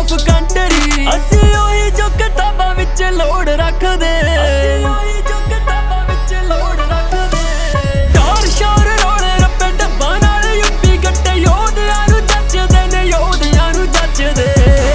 Of country. ਅਸੀਂ ਉਹੀ ਜੋ ਕਿਤਾਬਾਂ ਵਿੱਚ ਲੋੜ ਰੱਖਦੇ, ਉਹੀ ਜੋ ਕਿਤਾਬਾਂ ਵਿੱਚ ਲੋੜ ਰੱਖਦੇ। ਟੌਰ ਸ਼ੌਰ ਰੋਲੇ ਰੱਪੇ ਡੱਬਾਂ ਨਾਲ ਯੂਪੀ ਗੱਟੇ ਯੋਧਿਆਂ ਨੂੰ ਜੱਜਦੇ ਨੇ, ਯੋਧਿਆਂ ਨੂੰ ਜੱਜਦੇ।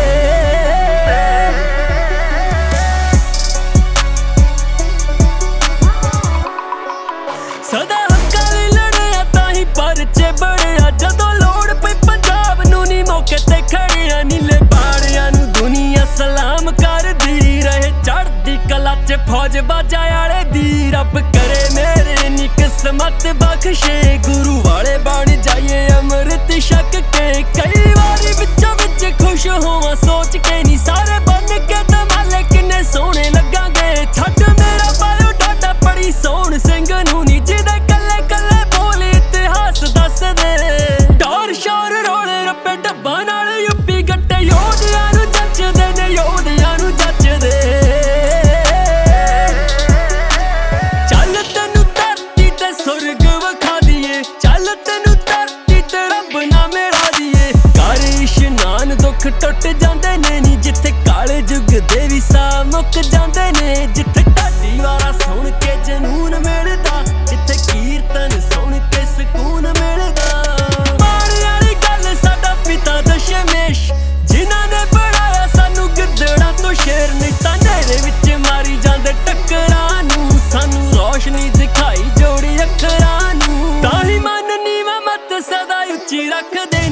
ਸਦਾ ਹੱਕਾਂ ਲਈ ਲੜਿਆ ਤਾਂ ਹੀ ਪਰਚੇ ਬੜਿਆ, ਜਦੋਂ ਲੋੜ ਪਈ ਪੰਜਾਬ ਨੂੰ ਨੀ ਮੌਕੇ ਤੇ ਖੜਿਆ। ਨੀਲੇ ਬਾੜਿਆਂ ਨੂੰ ਦੁਨੀਆ ਸਲਾਮ ਕਰਦੀ ਰਹੇ, ਚੜ੍ਹਦੀ ਕਲਾ 'ਚ ਫੌਜ ਬਾਜਾਂ ਵਾਲੇ ਦੀ। ਰੱਬ ਕਰੇ ਮੇਰੇ ਨੀ ਕਿਸਮਤ ਬਖਸ਼ੇ, ਗੁਰੂ ਵਾਲੇ ਬਣ ਜਾਈਏ ਅੰਮ੍ਰਿਤ ਛਕ ਕੇ। ਕਈ ਵਾਰੀ ਵਿੱਚੋਂ ਵਿੱਚ ਖੁਸ਼ ਹੋਵਾਂ ਸੋਚ ਕੇ, ਨੀ ਸਾਰੇ ਬਣ ਕੇ ਤਾਂ ਮਾਲੇ ਕਿੰਨੇ ਸੋਹਣੇ ਲੱਗਾਂਗੇ। ਛੱਡ ਮੇਰਾ ਬਾਇਓ ਡਾਟਾ ਪੜੀ ਸੋਹਣ ਸਿੰਘ ਨੂੰ ਨੀ, ਜਿਹਦੇ ਕੱਲੇ ਕੱਲੇ ਬੋਲ ਇਤਿਹਾਸ ਦੱਸਦੇ। ਟੌਰ ਸ਼ੌਰ ਰੋਲੇ ਰੱਪੇ ਡੱਬਾਂ ਨਾਲ ਯੂਪੀ ਗੱਟੇ ਯੋਧਿਆਂ ਨੂੰ ਜੱਜਦੇ ਨੇ, ਯੋਧਿਆਂ ਨੂੰ ਜੱਜਦੇ। ਚੱਲ ਤੈਨੂੰ ਧਰਤੀ ਤੇ ਸੁਰਗ ਵਿਖਾ ਦੀਏ, ਚੱਲ ਤੈਨੂੰ ਧਰਤੀ ਤੇ ਰੱਬ ਨਾ ਮਿਲਾ ਦੀਏ। ਕਰ ਇਸ਼ਨਾਨ ਦੁੱਖ ਟੁੱਟ ਜਾਂਦੇ ਨੇ ਨੀ, ਜਿੱਥੇ ਕਾਲੇ ਯੁੱਗ ਦੇ ਵੀ ਸਾਹ ਮੁੱਕ ਜਾਂਦੇ ਨੇ। ਜਿੱਥੇ ਢਾਡੀ ਵਾਰਾ ਸੁਣ ਕੇ ਜਨੂਨ ਮਿਲਦਾ, ਜਿੱਥੇ ਕੀਰਤਨ ਸੁਣ ਕੇ ਸਕੂਨ ਮਿਲਦਾ। ਮਾਣ ਵਾਲੀ ਗੱਲ ਸਾਡਾ ਪਿਤਾ ਦਸ਼ਮੇਸ਼, ਜਿਨ੍ਹਾਂ ਨੇ ਬਣਾਇਆ ਸਾਨੂੰ ਗਿੱਦੜਾਂ ਤੋਂ ਸ਼ੇਰ। ਨਹੀਂ ਤਾਂ ਨੇਰੇ ਵਿੱਚ ਮਾਰੀ ਜਾਂਦੇ ਟੱਕਰਾਂ ਨੂੰ, ਸਾਨੂੰ ਰੋਸ਼ਨੀ ਦਿਖਾਈ ਜੋੜੀ ਅੱਖਰਾਂ ਨੂੰ। ਤਾਂ ਹੀ ਮਨ ਨੀਵਾਂ ਮੱਤ ਸਦਾ ਉੱਚੀ ਰੱਖਦੇ,